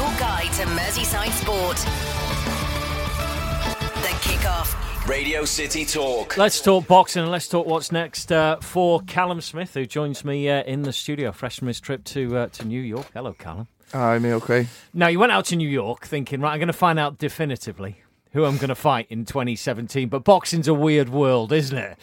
guide to Merseyside sport. The Kickoff. Radio City Talk. Let's talk boxing and let's talk what's next for Callum Smith, who joins me in the studio, fresh from his trip to New York. Hello, Callum. Hi, me okay? Now, you went out to New York thinking, right, I'm going to find out definitively who I'm going to fight in 2017, but boxing's a weird world, isn't it?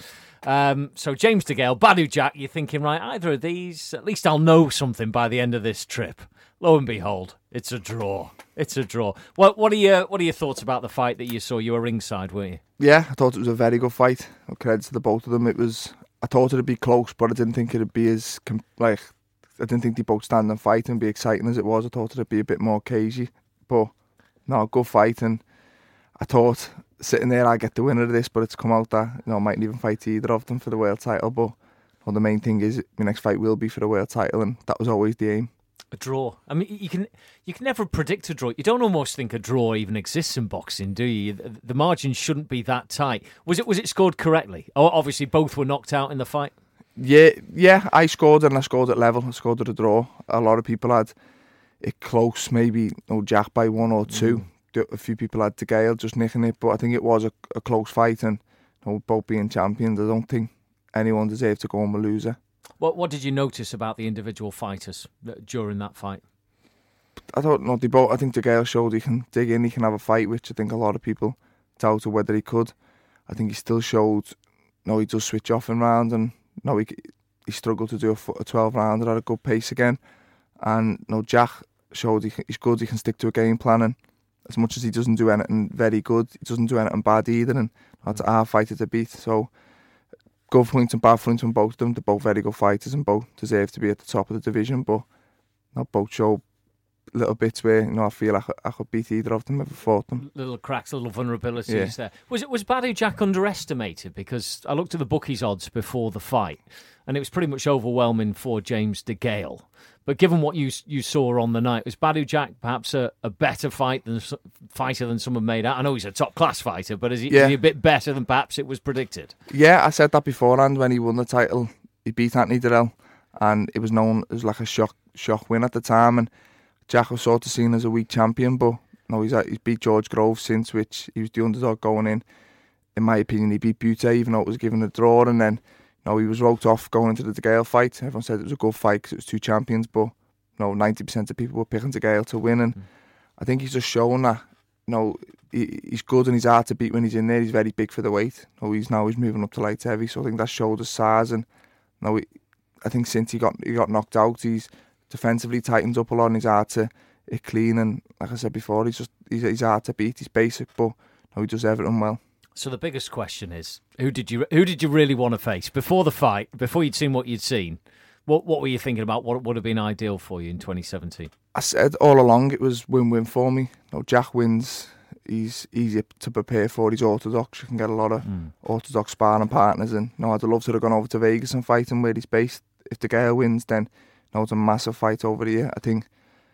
So James DeGale, Badou Jack, you're thinking, right, either of these, at least I'll know something by the end of this trip. Lo and behold, it's a draw. It's a draw. What are your thoughts about the fight that you saw? You were ringside, weren't you? Yeah, I thought it was a very good fight. Credit to the both of them. I thought it'd be close, but I didn't think it'd be as I didn't think they both stand and fight and be exciting as it was. I thought it'd be a bit more cagey, but no, good fight. And I thought sitting there, I get the winner of this, but it's come out that I mightn't even fight either of them for the world title. But the main thing is my next fight will be for the world title, and that was always the aim. A draw. I mean, you can never predict a draw. You don't almost think a draw even exists in boxing, do you? The margin shouldn't be that tight. Was it scored correctly? Oh, obviously both were knocked out in the fight. Yeah. I scored and I scored at level. I scored at a draw. A lot of people had it close, maybe Jack by 1 or 2. A few people had DeGale just nicking it, but I think it was a close fight, and both being champions, I don't think anyone deserved to go on a loser. What did you notice about the individual fighters during that fight? I don't know. I think DeGale showed he can dig in, he can have a fight, which I think a lot of people doubted whether he could. I think he still showed, he does switch off in rounds, and he struggled to do a 12 rounder at a good pace again. And Jack showed he's good, he can stick to a game plan, and as much as he doesn't do anything very good, he doesn't do anything bad either, and that's a hard fighter to beat. So good points and bad points from both of them. They're both very good fighters and both deserve to be at the top of the division, but both show little bits where I feel I could beat either of them if I fought them. Little cracks, little vulnerabilities there. Was Badou Jack underestimated? Because I looked at the bookies odds before the fight, and it was pretty much overwhelming for James DeGale. But given what you saw on the night, was Badou Jack perhaps a better fighter than some have made out? I know he's a top-class fighter, but is he a bit better than perhaps it was predicted? Yeah, I said that beforehand when he won the title. He beat Anthony Dirrell, and it was known as like a shock win at the time. And Jack was sort of seen as a weak champion, but he's beat George Groves since, which he was the underdog going in. In my opinion, he beat Butte, even though it was given a draw, and then he was wrote off going into the DeGale fight. Everyone said it was a good fight because it was two champions, but 90% of people were picking DeGale to win, and I think he's just shown that he's good and he's hard to beat when he's in there. He's very big for the weight. He's moving up to light heavy, so I think that showed his size. And I think since he got knocked out, he's defensively tightened up a lot and he's hard to hit clean. And like I said before, he's hard to beat. He's basic, but he does everything well. So the biggest question is, who did you really want to face before the fight, before you'd seen what you'd seen? What were you thinking about? What would have been ideal for you in 2017? I said all along it was win-win for me. Jack wins. He's easy to prepare for. He's orthodox. You can get a lot of orthodox sparring partners. And I'd love to have gone over to Vegas and fight him where he's based. If DeGale wins, then it's a massive fight over here. I think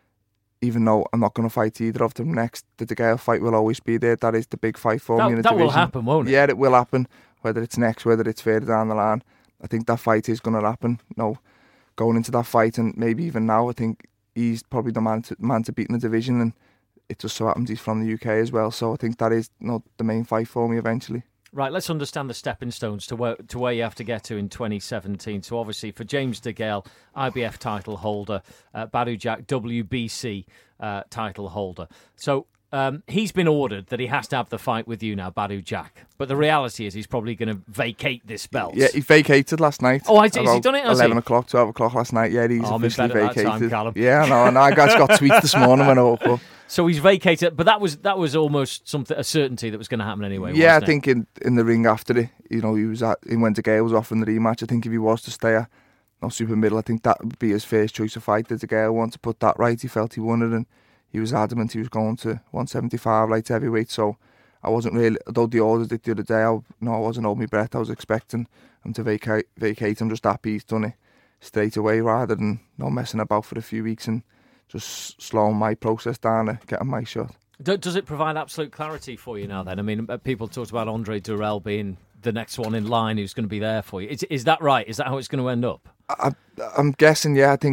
even though I'm not going to fight either of them next, the DeGale fight will always be there. That is the big fight for me in the division. That will happen, won't it? Yeah, it will happen. Whether it's next, whether it's further down the line, I think that fight is going to happen. Going into that fight, and maybe even now, I think he's probably the man to beat in the division, and it just so happens he's from the UK as well. So I think that is the main fight for me eventually. Right, let's understand the stepping stones to where you have to get to in 2017. So obviously for James DeGale, IBF title holder, Badou Jack, WBC title holder. So he's been ordered that he has to have the fight with you now, Badou Jack. But the reality is he's probably going to vacate this belt. Yeah, he vacated last night. Oh, has he done it? 11 o'clock, 12 o'clock last night. Yeah, he's officially vacated. That time, Callum. Yeah, I know. I got tweets this morning when I woke up. So he's vacated, but that was almost a certainty that was going to happen anyway. Yeah, wasn't I think in the ring after it, he was when DeGale was offering the rematch. I think if he was to stay at super middle, I think that would be his first choice of fight. Did DeGale want to put that right? He felt he won it, and he was adamant he was going to 175 light heavyweight. So I wasn't really, although they ordered it the other day, I wasn't holding my breath. I was expecting him to vacate. I'm just happy he's done it straight away rather than messing about for a few weeks and just slowing my process down and getting my shot. Does it provide absolute clarity for you now then? I mean, people talked about Andre Dirrell being the next one in line who's going to be there for you. Is that right? Is that how it's going to end up? I'm guessing, yeah. I think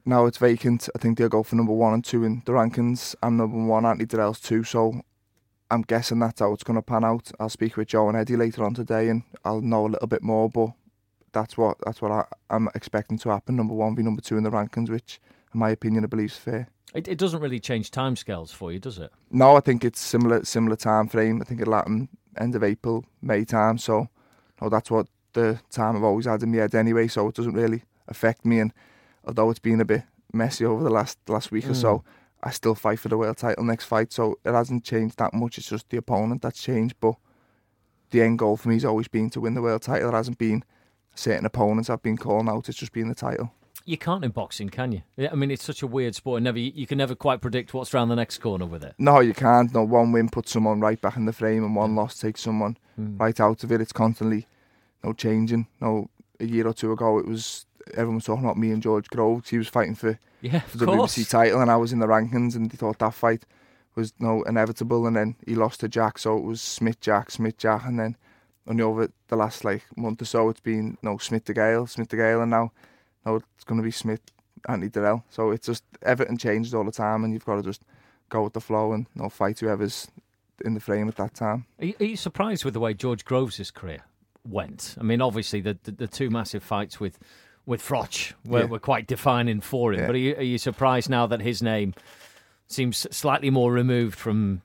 now it's vacant. I think they'll go for number 1 and 2 in the rankings. I'm number 1, Anthony Dirrell's 2, so I'm guessing that's how it's going to pan out. I'll speak with Joe and Eddie later on today and I'll know a little bit more, but that's what I'm expecting to happen. Number 1 be number 2 in the rankings, which in my opinion I believe is fair. It doesn't really change timescales for you, does it? No, I think it's similar time frame. I think it'll happen end of April, May time, so no, that's what the time I've always had in my head anyway, so it doesn't really affect me. And although it's been a bit messy over the last week or so, I still fight for the world title next fight, so it hasn't changed that much. It's just the opponent that's changed, but the end goal for me has always been to win the world title. There hasn't been certain opponents I've been calling out, it's just been the title. You can't in boxing, can you? I mean, it's such a weird sport. You can never quite predict what's around the next corner with it. No, you can't. No, one win puts someone right back in the frame and one loss takes someone right out of it. It's constantly changing. A year or two ago, everyone was talking about me and George Groves. He was fighting for the WBC title and I was in the rankings and they thought that fight was inevitable, and then he lost to Jack, so it was Smith-Jack, and then only over the last month or so it's been Smith to Gale, and now it's going to be Smith, Anthony Dirrell. So it's just everything changes all the time, and you've got to just go with the flow and fight whoever's in the frame at that time. Are you surprised with the way George Groves' career went? I mean, obviously the two massive fights with Froch were quite defining for him. Yeah. But are you surprised now that his name seems slightly more removed from?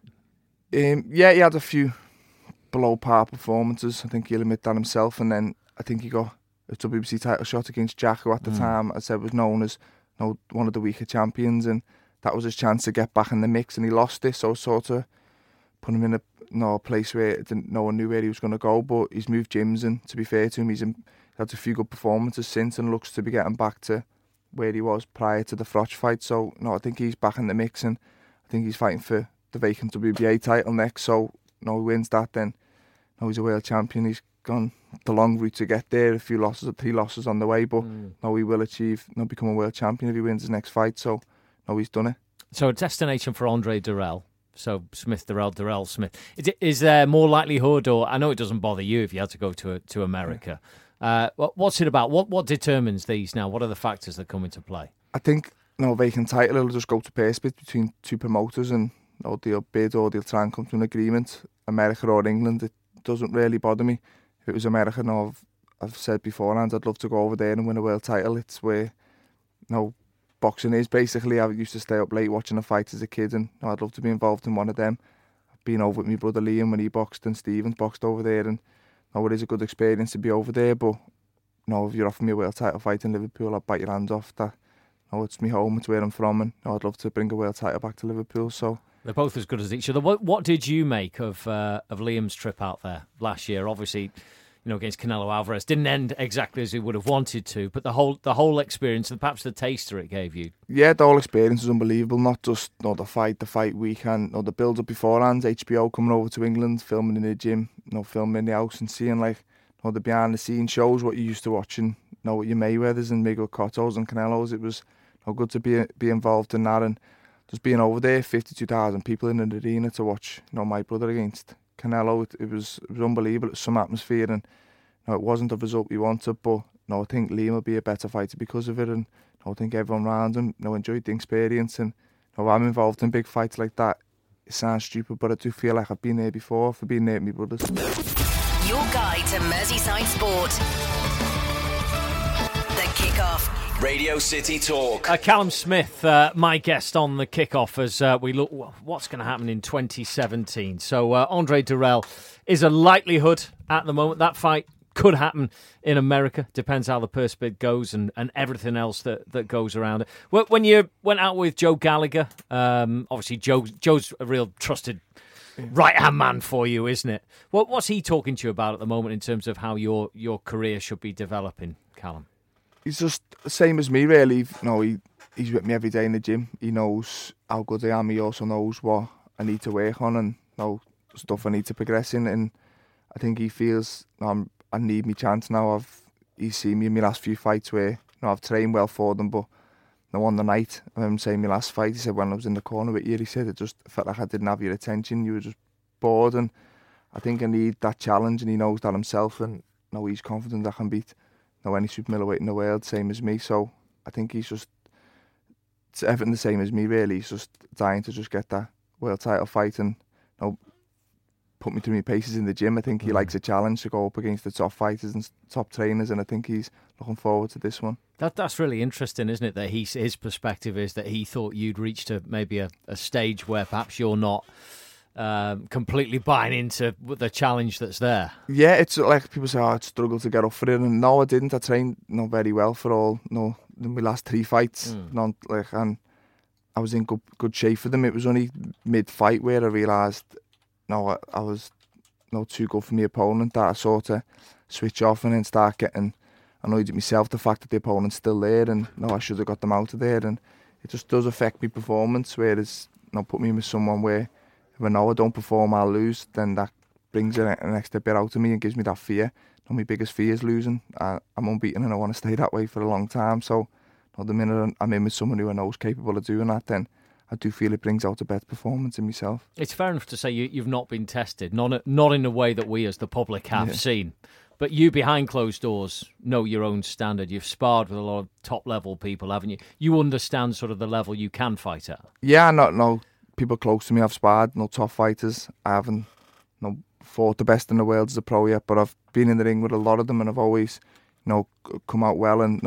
Yeah, he had a few below par performances. I think he'll admit that himself, and then I think he got a WBC title shot against Jack, who at the time, I said, was known as one of the weaker champions, and that was his chance to get back in the mix, and he lost it, so sort of put him in a place where no one knew where he was going to go, but he's moved gyms, and to be fair to him, he's had a few good performances since and looks to be getting back to where he was prior to the Froch fight, so I think he's back in the mix, and I think he's fighting for the vacant WBA title next, so he wins that, then he's a world champion. He's gone the long route to get there, a few losses, 3 losses on the way, but he will become a world champion if he wins his next fight, so he's done it. So a destination for Andre Dirrell, so Smith, Dirrell, Smith. Is there more likelihood, or I know it doesn't bother you if you had to go to America, what's it about? What determines these now? What are the factors that come into play? I think vacant title, it'll just go to pay split between 2 promoters, and they'll bid or they'll try and come to an agreement, America or England. It doesn't really bother me. If it was America, I've said beforehand I'd love to go over there and win a world title. It's where boxing is basically. I used to stay up late watching the fights as a kid, and I'd love to be involved in one of them. I've been over with my brother Liam when he boxed, and Stevens boxed over there, and it is a good experience to be over there, but if you're offering me a world title fight in Liverpool, I'd bite your hand off. That it's my home, it's where I'm from, and I'd love to bring a world title back to Liverpool. So they're both as good as each other. What did you make of Liam's trip out there last year? Obviously, against Canelo Alvarez didn't end exactly as he would have wanted to, but the whole experience and perhaps the taster it gave you. Yeah, the whole experience was unbelievable. Not just the fight weekend, the build up beforehand. HBO coming over to England, filming in the gym, filming in the house, and seeing the behind the scenes shows what you used to watching. With your Mayweathers and Miguel Cottos and Canelos. It was good to be involved in that, and just being over there, 52,000 people in an arena to watch my brother against Canelo. It was unbelievable. It was some atmosphere, and it wasn't the result we wanted, but I think Liam will be a better fighter because of it, and I think everyone around him enjoyed the experience, and I'm involved in big fights like that. It sounds stupid, but I do feel like I've been there before for being there with my brothers. Your guide to Merseyside sport. The Kickoff. Radio City Talk. Callum Smith, my guest on the Kickoff as we look what's going to happen in 2017. So Andre Dirrell is a likelihood at the moment. That fight could happen in America. Depends how the purse bid goes and everything else that goes around it. When you went out with Joe Gallagher, obviously Joe's a real trusted right-hand man for you, isn't it? What's he talking to you about at the moment in terms of how your career should be developing, Callum? He's just the same as me, really. He's with me every day in the gym. He knows how good I am. He also knows what I need to work on and stuff I need to progress in. And I think he feels I need my chance now. He's seen me in my last few fights where I've trained well for them, but on the night, I remember saying my last fight, he said when I was in the corner with you, he said it just felt like I didn't have your attention. You were just bored, and I think I need that challenge, and he knows that himself, and he's confident I can beat any super middleweight in the world, same as me. So I think he's just it's everything the same as me, really. He's just dying to just get that world title fight and put me through my paces in the gym. I think he likes a challenge to go up against the top fighters and top trainers, and I think he's looking forward to this one. That's really interesting, isn't it? That his perspective is that he thought you'd reached maybe a stage where perhaps you're not completely buying into the challenge that's there. Yeah, it's like people say, I'd struggle to get up for it, and no, I didn't. I trained very well for my last 3 fights, and I was in good shape for them. It was only mid-fight where I realised, I was too good for my opponent, that I sort of switch off and then start getting annoyed at myself, the fact that the opponent's still there, and I should have got them out of there, and it just does affect my performance, whereas put me with someone where if I know I don't perform, I'll lose, then that brings an extra bit out of me and gives me that fear. My biggest fear is losing. I'm unbeaten and I want to stay that way for a long time, so the minute I'm in with someone who I know is capable of doing that, then I do feel it brings out a better performance in myself. It's fair enough to say you've not been tested, not in the way that we as the public have seen. But you, behind closed doors, know your own standard. You've sparred with a lot of top-level people, haven't you? You understand sort of the level you can fight at. Yeah, no people close to me I've sparred, no top fighters. I haven't fought the best in the world as a pro yet, but I've been in the ring with a lot of them, and I've always come out well, and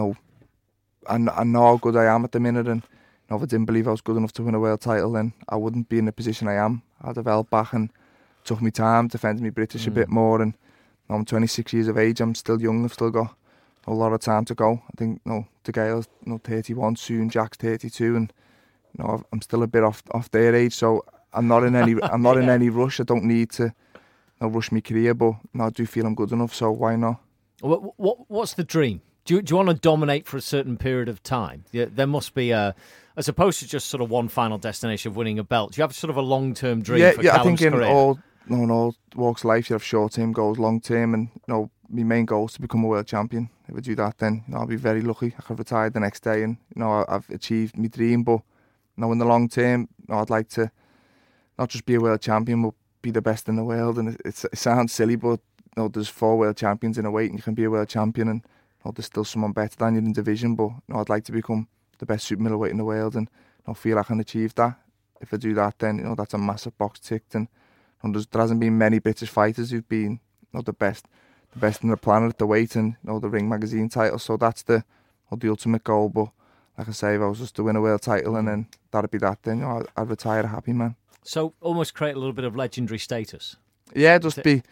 I know how good I am at the minute, and if I didn't believe I was good enough to win a world title, then I wouldn't be in the position I am. I developed back and took my time, defended me British a bit more, and I'm 26 years of age. I'm still young. I've still got a lot of time to go. I think DeGale's 31 soon. Jack's 32, and I'm still a bit off their age. So I'm not in any in any rush. I don't need to rush my career, but I do feel I'm good enough. So why not? What's the dream? Do you want to dominate for a certain period of time? There must be as opposed to just sort of one final destination of winning a belt. Do you have sort of a long-term dream for Callum's I think in career? all walks of life, you have short-term goals, long-term, and my main goal is to become a world champion. If I do that, then I'll be very lucky. I could retire the next day, and I've achieved my dream. But in the long term, I'd like to not just be a world champion, but be the best in the world. And it sounds silly, but there's 4 world champions in a weight, and you can be a world champion, and there's still someone better than you in division. But I'd like to become the best super middleweight in the world, and I feel I can achieve that. If I do that, then that's a massive box ticked, and there hasn't been many British fighters who've been the best in the planet at the weight, and the Ring Magazine title. So that's the ultimate goal. But like I say, if I was just to win a world title and then that'd be that, then I'd retire a happy man. So almost create a little bit of legendary status. Yeah, just be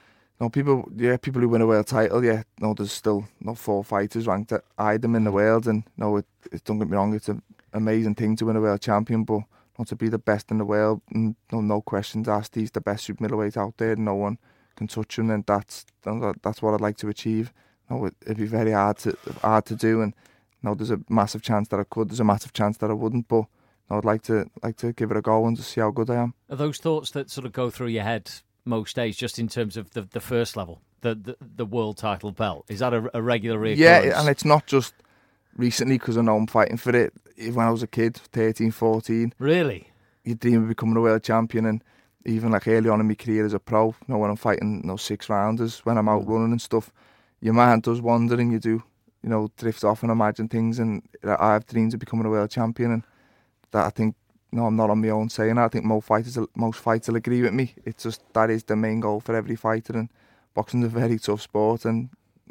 people who win a world title. Yeah, there's still 4 fighters ranked at them in the world, and don't get me wrong, it's an amazing thing to win a world champion, but to be the best in the world, and no questions asked, he's the best super middleweight out there, no one can touch him, and that's what I'd like to achieve. It'd be very hard to do, and there's a massive chance that I could, there's a massive chance that I wouldn't, but I'd like to give it a go and just see how good I am. Are those thoughts that sort of go through your head most days, just in terms of the first level, the world title belt? Is that a regular reoccurrence? Yeah, and it's not just recently, because I know I'm fighting for it. When I was a kid, 13, 14. Really? You dream of becoming a world champion, and even like early on in my career as a pro, when I'm fighting 6-rounders, when I'm out running and stuff, your mind does wander and you do, drift off and imagine things, and I have dreams of becoming a world champion, and that I think, I'm not on my own saying that. I think most fighters will agree with me. It's just that is the main goal for every fighter, and boxing's a very tough sport, and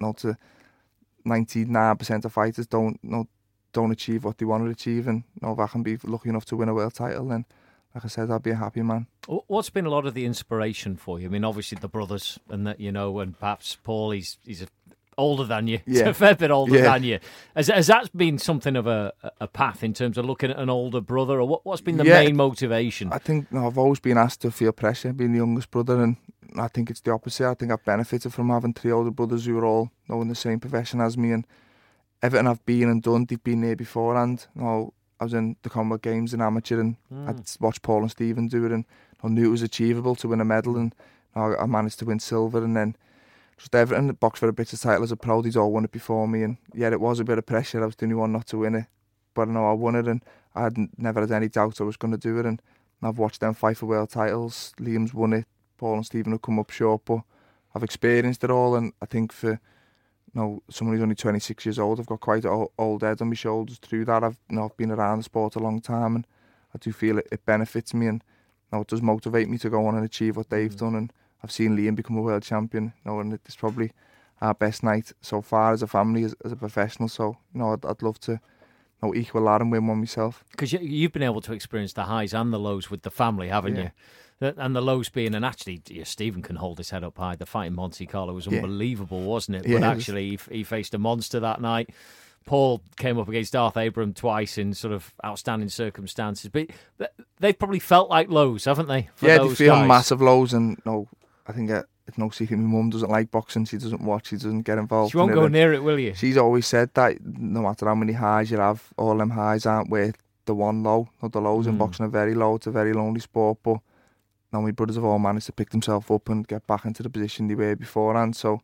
99% of fighters don't achieve what they want to achieve, and if I can be lucky enough to win a world title, then like I said, I'd be a happy man. What's been a lot of the inspiration for you? I mean, obviously the brothers, and that and perhaps Paul, he's older than you, yeah. a fair bit older than you. Has that been something of a path in terms of looking at an older brother, or what's been the main motivation? I think I've always been asked to feel pressure being the youngest brother, and I think it's the opposite. I think I've benefited from having 3 older brothers who are all in the same profession as me, and everything I've been and done, they've been there beforehand. I was in the Commonwealth Games in amateur, and I'd watched Paul and Stephen do it, and I knew it was achievable to win a medal, and I managed to win silver, and then just everything. Box for a British title as a pro, they'd all won it before me, and it was a bit of pressure. I was the only one not to win it, but I won it, and I never had any doubt I was going to do it, and I've watched them fight for world titles. Liam's won it, Paul and Stephen have come up short, but I've experienced it all, and I think for someone who's only 26 years old. I've got quite an old head on my shoulders through that. I've been around the sport a long time, and I do feel it benefits me, and it does motivate me to go on and achieve what they've done. And I've seen Liam become a world champion, and it's probably our best night so far as a family, as a professional. So, I'd love to equal that and win one myself. Because you've been able to experience the highs and the lows with the family, haven't you? And the lows being, and actually, Stephen can hold his head up high. The fight in Monte Carlo was unbelievable, wasn't it? But actually, he faced a monster that night. Paul came up against Darth Abraham twice in sort of outstanding circumstances. But they've probably felt like lows, haven't they? They feel massive lows. And I think it's no secret my mum doesn't like boxing. She doesn't watch. She doesn't get involved. She won't go near it, will you? She's always said that no matter how many highs you have, all them highs aren't worth the one low. The lows in boxing are very low. It's a very lonely sport. But my brothers have all managed to pick themselves up and get back into the position they were beforehand. So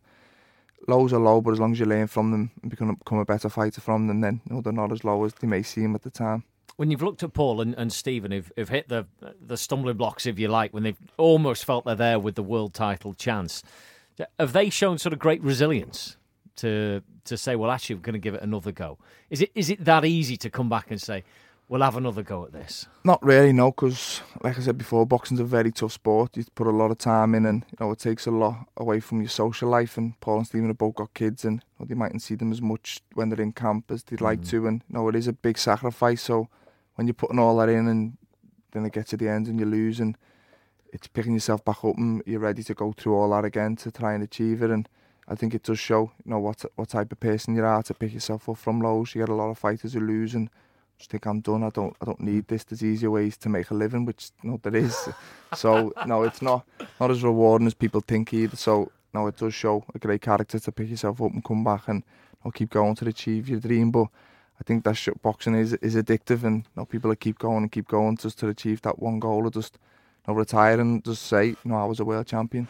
lows are low, but as long as you learn from them and become a better fighter from them, then they're not as low as they may seem at the time. When you've looked at Paul and Stephen, who've hit the stumbling blocks, if you like, when they've almost felt they're there with the world title chance, have they shown sort of great resilience to say, well, actually, we're going to give it another go? Is it that easy to come back and say, we'll have another go at this? Not really, no, because like I said before, boxing's a very tough sport. You put a lot of time in, and it takes a lot away from your social life. And Paul and Stephen have both got kids, and they mightn't see them as much when they're in camp as they'd like to. And it is a big sacrifice. So when you're putting all that in, and then it gets to the end and you lose, and it's picking yourself back up, and you're ready to go through all that again to try and achieve it. And I think it does show, what type of person you are to pick yourself up from lows. You get a lot of fighters who lose and just think, I'm done. I don't need this. There's easier ways to make a living, which there is. So it's not as rewarding as people think either. So it does show a great character to pick yourself up and come back and keep going to achieve your dream. But I think that boxing is addictive, and people that keep going just to achieve that one goal, or just retire and just say, I was a world champion.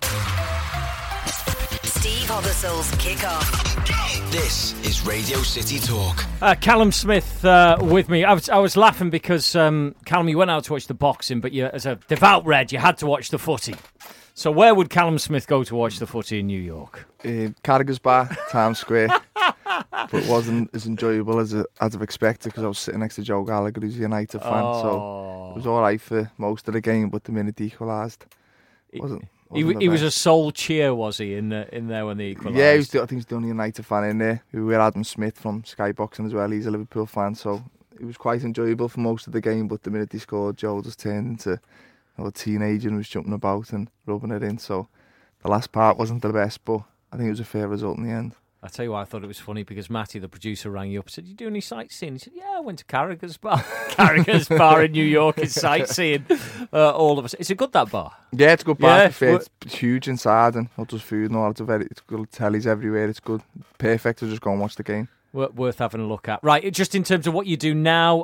Steve Hobberstall's Kick-Off. This is Radio City Talk. Callum Smith with me. I was laughing because, Callum, you went out to watch the boxing, but as a devout Red, you had to watch the footy. So where would Callum Smith go to watch the footy in New York? Carragher's Bar, Times Square. But it wasn't as enjoyable as I've expected, because I was sitting next to Joe Gallagher, who's a United fan. So it was all right for most of the game, but the minute he equalised, he was a sole cheer, was he, in there when they equalised? Yeah, I think he's the only United fan in there. We were Adam Smith from Sky Boxing as well. He's a Liverpool fan, so it was quite enjoyable for most of the game. But the minute he scored, Joe just turned into a teenager and was jumping about and rubbing it in. So the last part wasn't the best, but I think it was a fair result in the end. I tell you why I thought it was funny, because Matty, the producer, rang you up and said, "You do any sightseeing?" He said, "Yeah, I went to Carragher's Bar." Carragher's Bar in New York is sightseeing. All of us. Is it good, that bar? Yeah, it's a good bar. Yeah, it's huge inside, and not just food and all. It's good tellies everywhere. It's good. Perfect to just go and watch the game. Worth having a look at. Right, just in terms of what you do now,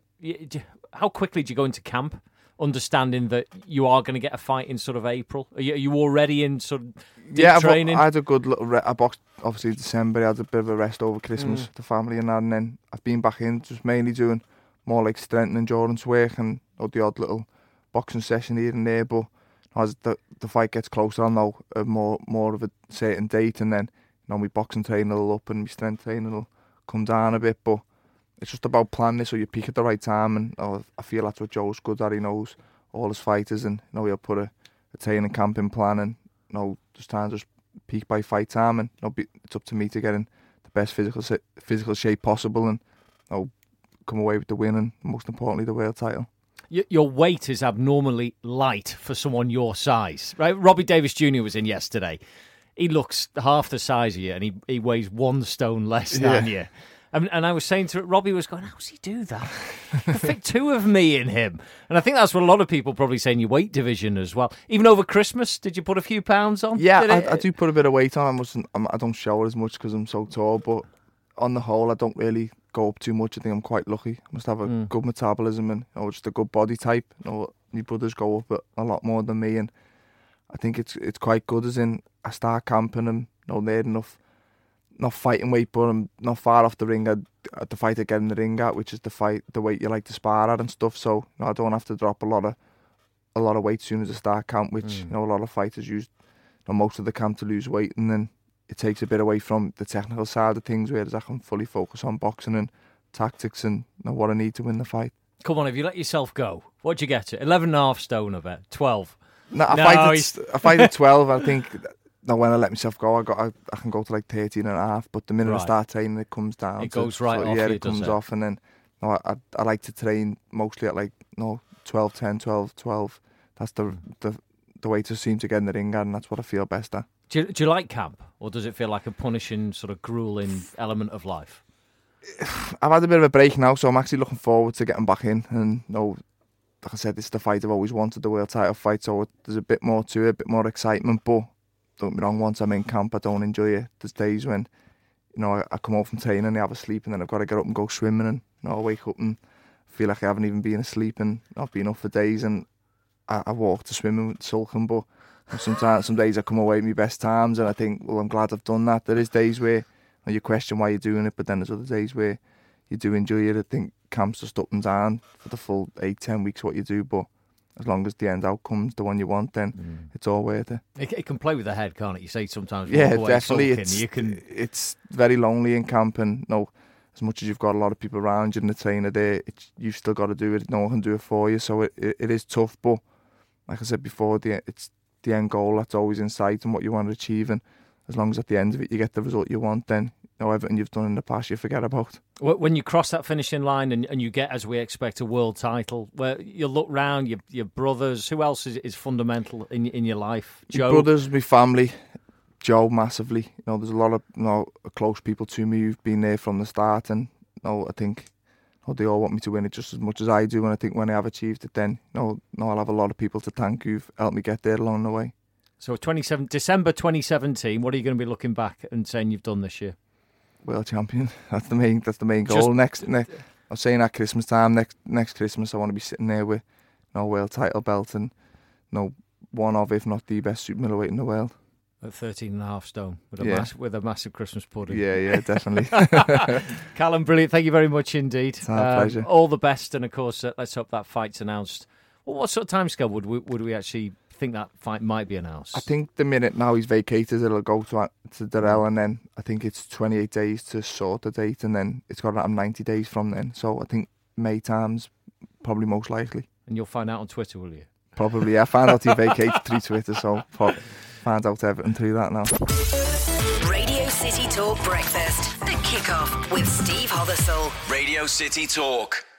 how quickly do you go into camp, understanding that you are going to get a fight in sort of April? Are you already in sort of deep training? I had a good little I boxed obviously December. I had a bit of a rest over Christmas, the family and that, and then I've been back in just mainly doing more like strength and endurance work, and the odd little boxing session here and there. But as the fight gets closer, I'll know more of a certain date, and then my boxing training will up and my strength training will come down a bit. But it's just about planning it so you peak at the right time, and I feel that's what Joe's good at. He knows all his fighters, and he'll put a training camp in plan, and just try and just peak by fight time, and it's up to me to get in the best physical shape possible, and come away with the win, and most importantly the world title. Your weight is abnormally light for someone your size, right? Robbie Davis Jr. was in yesterday. He looks half the size of you, and he weighs 1 stone less than you. And I was saying to Robbie, was going, how does he do that? You can fit 2 of me in him. And I think that's what a lot of people probably say in your weight division as well. Even over Christmas, did you put a few pounds on? Yeah, I do put a bit of weight on. I don't show it as much because I'm so tall, but on the whole, I don't really go up too much. I think I'm quite lucky. I must have a good metabolism and just a good body type. My brothers go up a lot more than me, and I think it's quite good, as in I start camping and near enough. Not fighting weight, but I'm not far off the ring at the fight I get in the ring at, which is the weight you like to spar at and stuff. So I don't have to drop a lot of weight as soon as I start camp, which a lot of fighters use most of the camp to lose weight, and then it takes a bit away from the technical side of things, whereas I can fully focus on boxing and tactics and what I need to win the fight. Come on, if you let yourself go, what'd you get to? 11.5 stone, I bet. 12. No, I fight at 12. I think when I let myself go, I can go to like 13.5. But the minute I start training, it comes down. It goes right off. Yeah, it comes off, and then I like to train mostly at 12, 10, 12, 12. That's the way to seem to get in the ring, and that's what I feel best at. Do you like camp, or does it feel like a punishing, sort of grueling element of life? I've had a bit of a break now, so I'm actually looking forward to getting back in. And like I said, this is the fight I've always wanted, the world title fight, so there's a bit more to it, a bit more excitement. But don't get me wrong, once I'm in camp, I don't enjoy it. There's days when, I come home from training and I have a sleep, and then I've got to get up and go swimming, and I wake up and feel like I haven't even been asleep and not been up for days, and I walk to swimming with sulking. But some days I come away at my best times, and I think, well, I'm glad I've done that. There is days where you question why you're doing it, but then there's other days where you do enjoy it. I think camp's just up and down for the full 8-10 weeks what you do, but as long as the end outcome's the one you want, then it's all worth it. It can play with the head, can't it? You say sometimes, yeah, definitely. It's very lonely in camp, and as much as you've got a lot of people around you and the trainer there, you've still got to do it. No one can do it for you, so it is tough. But like I said before, it's the end goal that's always in sight and what you want to achieve, and as long as at the end of it you get the result you want, then everything you've done in the past you forget about. When you cross that finishing line and you get, as we expect, a world title, where you look round, your brothers, who else is fundamental in your life? Joe? My brothers, my family, Joe massively. There's a lot of close people to me who've been there from the start, and I think they all want me to win it just as much as I do. And I think when I have achieved it, then I'll have a lot of people to thank who've helped me get there along the way. So December 2017, what are you going to be looking back and saying you've done this year? World champion. That's the main goal. Next, I was saying at Christmas time, next Christmas, I want to be sitting there with world title belt and one of, if not the best super middleweight in the world. At 13.5 stone with a massive Christmas pudding. Yeah, definitely. Callum, brilliant. Thank you very much indeed. It's our pleasure. All the best, and of course, let's hope that fight's announced. Well, what sort of timescale would we actually think that fight might be announced? I think the minute now he's vacated, it'll go to Darrell, and then I think it's 28 days to sort the date, and then it's got to have 90 days from then. So I think May time's probably most likely. And you'll find out on Twitter, will you? Probably, yeah. I found out he vacated through Twitter, so find out everything through that now. Radio City Talk Breakfast, the kickoff with Steve Hothersall. Radio City Talk.